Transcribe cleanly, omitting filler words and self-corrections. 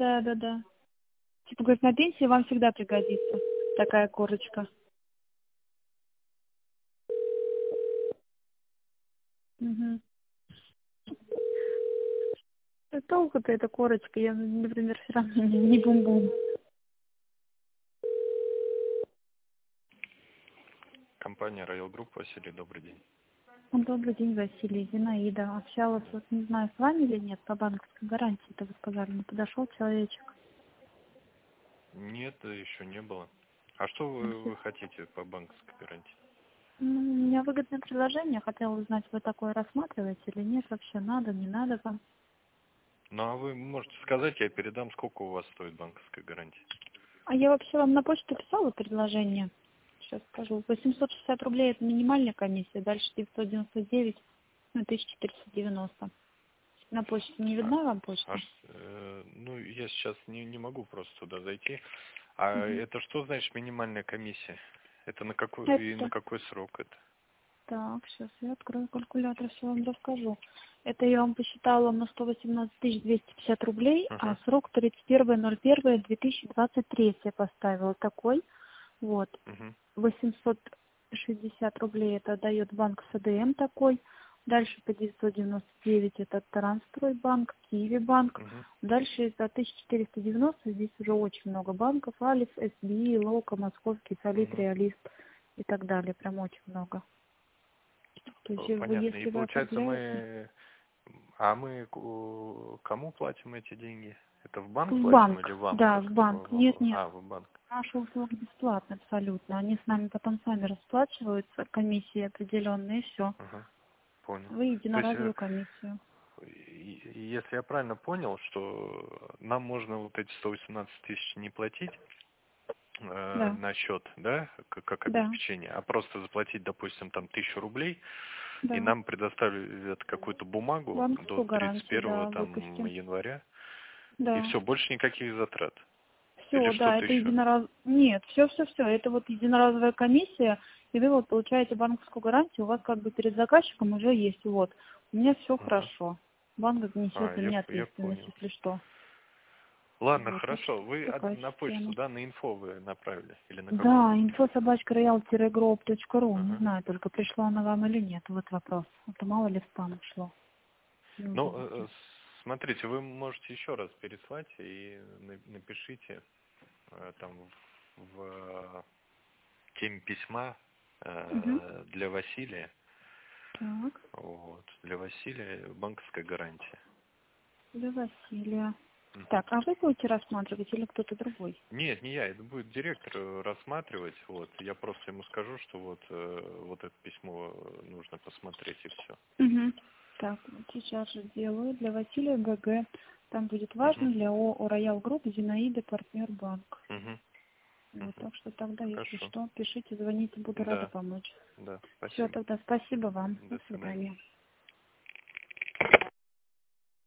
Да. Типа, говорит, на пенсии вам всегда пригодится такая корочка. Угу. Толку-то эта корочка, я, например, все равно не бум-бум. Компания Royal Group, Василий, добрый день. Добрый день, Василий, Зинаида. Общалась, вот не знаю, с вами или нет, по банковской гарантии, это вы сказали, но подошел человечек. Нет, еще не было. А что вы хотите по банковской гарантии? У меня выгодное предложение, хотела узнать, вы такое рассматриваете или нет, вообще надо, не надо вам. Ну, а вы можете сказать, я передам, сколько у вас стоит банковская гарантия. А я вообще вам на почту писала предложение. Сейчас скажу. 860 рублей это минимальная комиссия, дальше 999, 1490. На почте не видна вам почта? Ну, я сейчас не могу просто туда зайти. А Угу. это что значит минимальная комиссия? Это на Это какой срок это? так, сейчас я открою калькулятор, все вам расскажу. Это я вам посчитала на 118 250 рублей, а Ага. срок 31.01.2023 я поставила такой. Вот. Угу. 860 рублей это дает банк СДМ такой. Дальше по 999 это Тарансстройбанк, Киви банк. Угу. Дальше за 1490 здесь уже очень много банков. Алиф, СБИ, Лока, Московский, Солид, Угу. Реалист и так далее. Прям очень много. То есть вы, Понятно. И если вы получается оформляете... мы кому платим эти деньги? Это в банк В платим банк, или вам? да, в банк. Нет, нет. В банк. Наши услуги бесплатны абсолютно. Они с нами потом сами расплачиваются, комиссии определенные, и все. Ага, понял. Вы То есть, единоразовую комиссию. если я правильно понял, что нам можно вот эти 118 тысяч не платить Да, на счет, да, как да, обеспечение, а просто заплатить, допустим, там 1000 рублей, и да. нам предоставят какую-то бумагу до Банковскую гарантию, 31 да, там, выпустим. января, и Да. все, больше никаких затрат. Или Все, да, что-то это еще. Нет, все. Это вот единоразовая комиссия, и вы вот получаете банковскую гарантию, у вас как бы перед заказчиком уже есть, вот. У меня все Ага. хорошо. Банк несет за меня Я ответственность, понял. если что. Ладно, Вот, так хорошо. что Вы такая на почту, система. да, на инфо вы направили? Или на какую? Да, info@royal-group.ru. Не Ага. знаю, только пришла она вам или нет. Вот вопрос. А то мало ли в спам ушло. Не Ну, увидите. смотрите, вы можете еще раз переслать и напишите там в теме письма Угу. для Василия. Так, Вот. Для Василия банковская гарантия. для Василия. Мгм. Так, а вы будете рассматривать или кто-то другой? Нет, не я, это будет директор рассматривать. Вот. Я просто ему скажу, что вот это письмо нужно посмотреть и все. Угу. Так, вот сейчас же делаю для Василия ГГ. Там будет важно для ООО «Роял Групп» Зинаида, партнер банк. Угу. Вот, Угу. так что тогда, если Хорошо. что, пишите, звоните, буду рада Да, помочь. да, Все, спасибо. тогда спасибо вам. До До свидания. свидания.